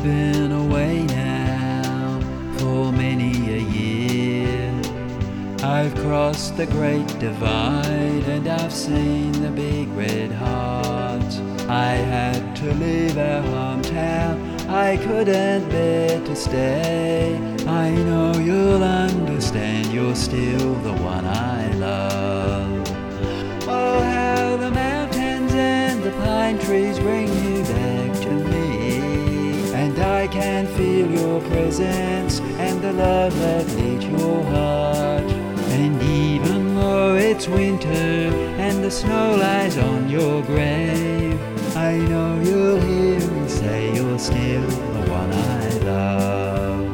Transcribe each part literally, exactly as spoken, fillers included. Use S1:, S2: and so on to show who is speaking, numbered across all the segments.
S1: I've been away now for many a year. I've crossed the great divide and I've seen the big red heart. I had to leave our hometown, I couldn't bear to stay. I know you'll understand, you're still the one I love. Oh, how the mountains and the pine trees bring you back to me, and I can feel your presence and the love that lit your heart. And even though it's winter and the snow lies on your grave, I know you'll hear me say you're still the one I love.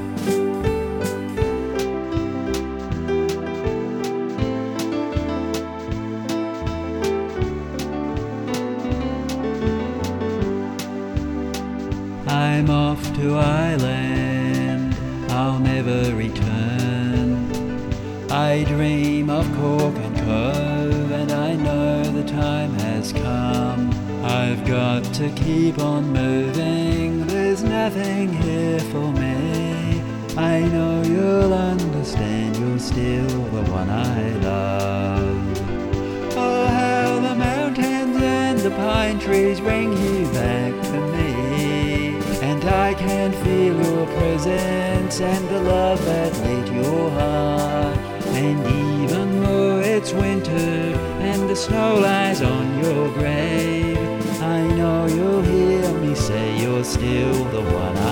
S1: I'm off to Ireland, I'll never return. I dream of Cork and Cove, and I know the time has come. I've got to keep on moving, there's nothing here for me. I know you'll understand, you're still the one I love. Oh, how the mountains and the pine trees bring you back to me, and I can feel your presence and the love that lit your heart. And even though it's winter and the snow lies on your grave, I know you'll hear me say you're still the one I